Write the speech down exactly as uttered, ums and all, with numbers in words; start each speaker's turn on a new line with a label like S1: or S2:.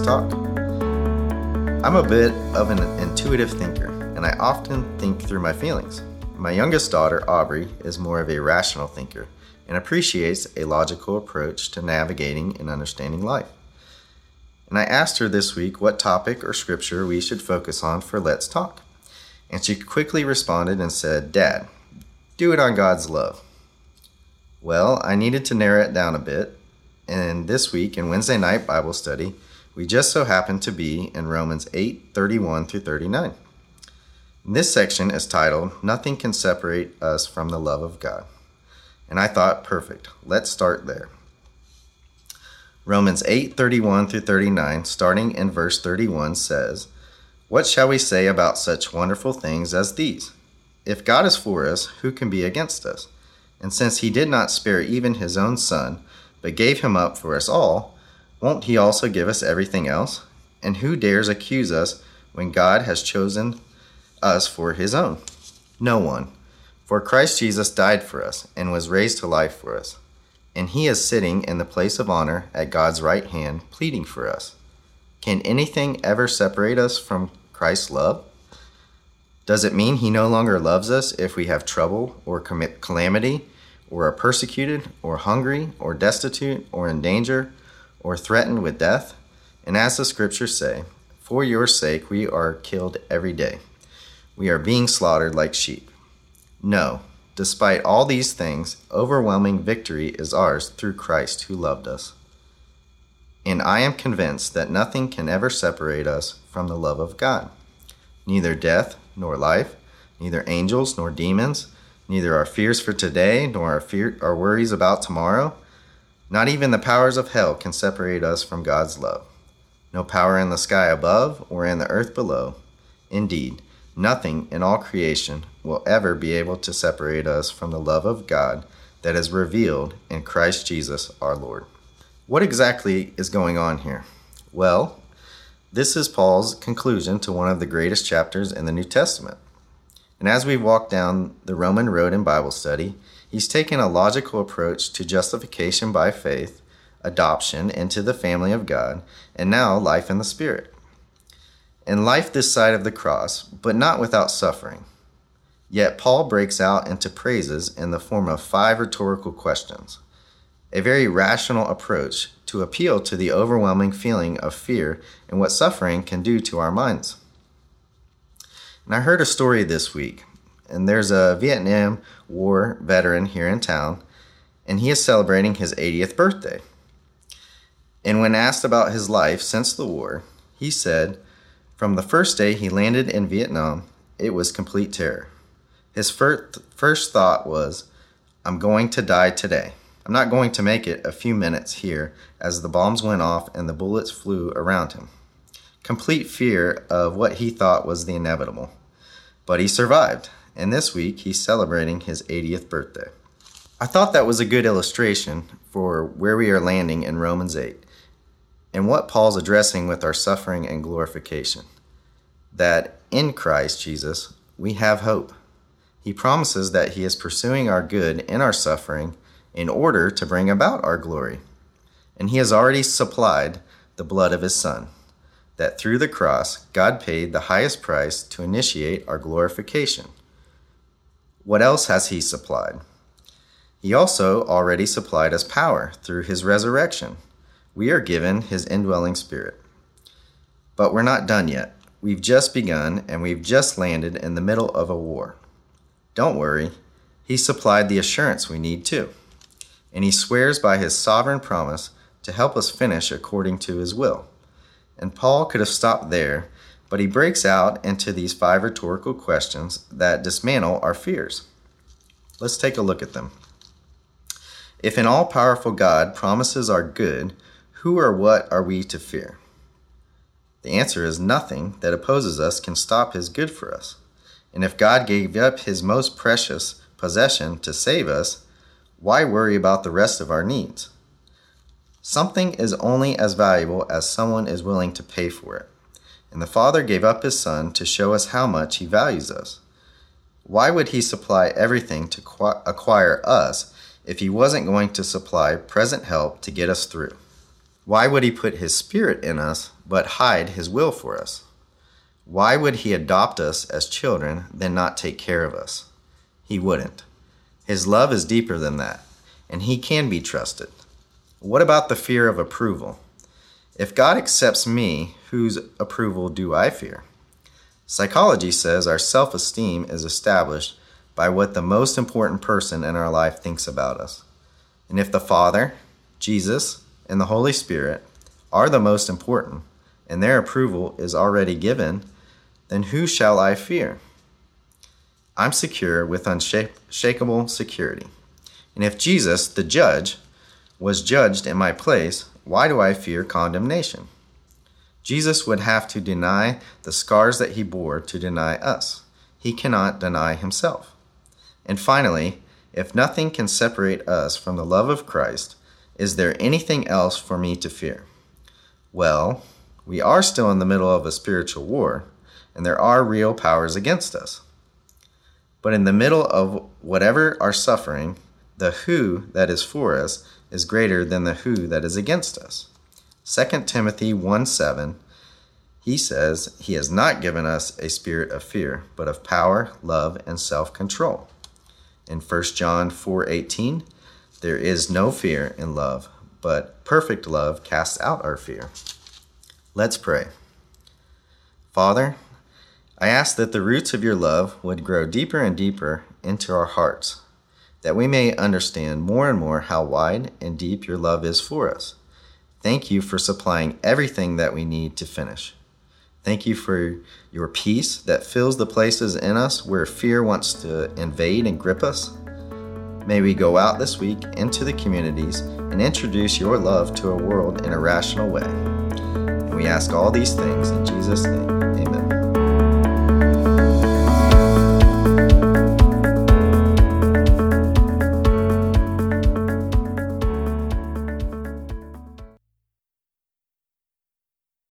S1: Talk. I'm a bit of an intuitive thinker, and I often think through my feelings. My youngest daughter, Aubrey, is more of a rational thinker and appreciates a logical approach to navigating and understanding life. And I asked her this week what topic or scripture we should focus on for Let's Talk. And she quickly responded and said, "Dad, do it on God's love." Well, I needed to narrow it down a bit, and this week in Wednesday night Bible study, we just so happened to be in Romans eight, thirty-one through thirty-nine. This section is titled, "Nothing Can Separate Us from the Love of God." And I thought, perfect, let's start there. Romans eight, thirty-one through thirty-nine, starting in verse thirty-one, says, "What shall we say about such wonderful things as these? If God is for us, who can be against us? And since he did not spare even his own son, but gave him up for us all, won't he also give us everything else? And who dares accuse us when God has chosen us for his own? No one. For Christ Jesus died for us and was raised to life for us. And he is sitting in the place of honor at God's right hand, pleading for us. Can anything ever separate us from Christ's love? Does it mean he no longer loves us if we have trouble or commit calamity, or are persecuted, or hungry, or destitute, or in danger, or threatened with death? And as the scriptures say, for your sake we are killed every day. We are being slaughtered like sheep. No, despite all these things, overwhelming victory is ours through Christ who loved us. And I am convinced that nothing can ever separate us from the love of God. Neither death nor life, neither angels nor demons, neither our fears for today nor our fear, our worries about tomorrow. Not even the powers of hell can separate us from God's love. No power in the sky above or in the earth below. Indeed, nothing in all creation will ever be able to separate us from the love of God that is revealed in Christ Jesus our Lord." What exactly is going on here? Well, this is Paul's conclusion to one of the greatest chapters in the New Testament. And as we walk down the Roman road in Bible study, he's taken a logical approach to justification by faith, adoption into the family of God, and now life in the Spirit. And life this side of the cross, but not without suffering. Yet Paul breaks out into praises in the form of five rhetorical questions, a very rational approach to appeal to the overwhelming feeling of fear and what suffering can do to our minds. And I heard a story this week, and there's a Vietnam War veteran here in town, and he is celebrating his eightieth birthday. And when asked about his life since the war, he said, from the first day he landed in Vietnam, it was complete terror. His first, first thought was, I'm going to die today. I'm not going to make it a few minutes here as the bombs went off and the bullets flew around him. Complete fear of what he thought was the inevitable. But he survived, and this week he's celebrating his eightieth birthday. I thought that was a good illustration for where we are landing in Romans eight and what Paul's addressing with our suffering and glorification. That in Christ Jesus we have hope. He promises that he is pursuing our good in our suffering in order to bring about our glory. And he has already supplied the blood of his Son, that through the cross, God paid the highest price to initiate our glorification. What else has he supplied? He also already supplied us power through his resurrection. We are given his indwelling spirit. But we're not done yet. We've just begun, and we've just landed in the middle of a war. Don't worry, he supplied the assurance we need too. And he swears by his sovereign promise to help us finish according to his will. And Paul could have stopped there, but he breaks out into these five rhetorical questions that dismantle our fears. Let's take a look at them. If an all-powerful God promises our good, who or what are we to fear? The answer is nothing that opposes us can stop his good for us. And if God gave up his most precious possession to save us, why worry about the rest of our needs? Something is only as valuable as someone is willing to pay for it. And the Father gave up his Son to show us how much he values us. Why would he supply everything to acquire us if he wasn't going to supply present help to get us through? Why would he put his Spirit in us, but hide his will for us? Why would he adopt us as children, then not take care of us? He wouldn't. His love is deeper than that, and he can be trusted. What about the fear of approval? If God accepts me, whose approval do I fear? Psychology says our self-esteem is established by what the most important person in our life thinks about us. And if the Father, Jesus, and the Holy Spirit are the most important, and their approval is already given, then who shall I fear? I'm secure with unshakable security. And if Jesus, the judge, was judged in my place, why do I fear condemnation? Jesus would have to deny the scars that he bore to deny us. He cannot deny himself. And finally, if nothing can separate us from the love of Christ, is there anything else for me to fear? Well, we are still in the middle of a spiritual war, and there are real powers against us. But in the middle of whatever our suffering, the who that is for us is greater than the who that is against us. Second Timothy one seven, he says, he has not given us a spirit of fear, but of power, love, and self-control. In First John four eighteen, there is no fear in love, but perfect love casts out our fear. Let's pray. Father, I ask that the roots of your love would grow deeper and deeper into our hearts, that we may understand more and more how wide and deep your love is for us. Thank you for supplying everything that we need to finish. Thank you for your peace that fills the places in us where fear wants to invade and grip us. May we go out this week into the communities and introduce your love to a world in a rational way. And we ask all these things in Jesus' name. Amen.